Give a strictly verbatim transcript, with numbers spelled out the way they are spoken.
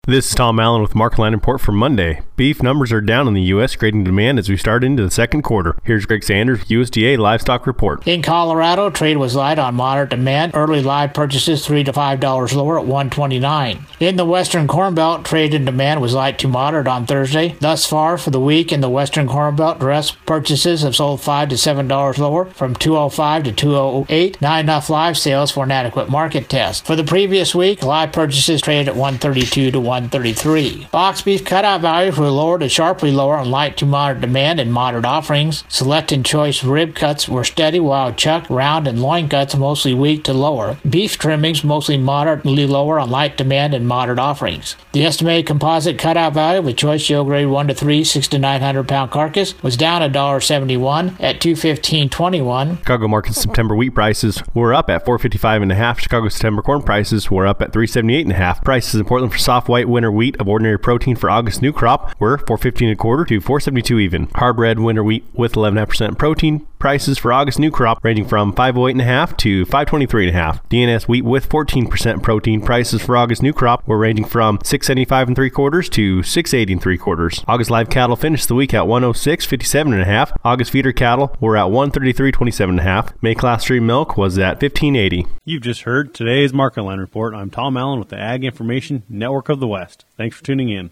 This is Tom Allen with Market Line Report for Monday. Beef numbers are down in the U S, creating demand as we start into the second quarter. Here's Greg Sanders, U S D A Livestock Report. In Colorado, trade was light on moderate demand. Early live purchases three to five dollars lower at one twenty-nine. In the Western Corn Belt, trade and demand was light to moderate on Thursday. Thus far for the week in the Western Corn Belt, dress purchases have sold five to seven dollars lower, from two oh five to two oh eight. Not enough live sales for an adequate market test. For the previous week, live purchases traded at one thirty-two to one thirty-three. Box beef cutout values were lower to sharply lower on light to moderate demand and moderate offerings. Select and choice rib cuts were steady, while chuck, round, and loin cuts mostly weak to lower. Beef trimmings mostly moderately lower on light demand and moderate offerings. The estimated composite cutout value with choice show grade one to three, six to nine hundred pound carcass was down one dollar seventy-one at two fifteen twenty-one. Chicago market September wheat prices were up at four fifty-five and a half. Chicago September corn prices were up at three seventy-eight and a half. Prices in Portland for soft white winter wheat of ordinary protein for August new crop were four fifteen and a quarter to four seventy-two even. Hard red winter wheat with eleven point five percent protein prices for August new crop ranging from five oh eight and a half to five twenty-three and a half. D N S wheat with fourteen percent protein prices for August new crop were ranging from six seventy-five and three quarters to six eighty and three quarters. August live cattle finished the week at one oh six fifty-seven and a half. August feeder cattle were at one thirty-three twenty-seven and a half. May class three milk was at fifteen eighty. You've just heard today's Market Line Report. I'm Tom Allen with the Ag Information Network of the West. Thanks for tuning in.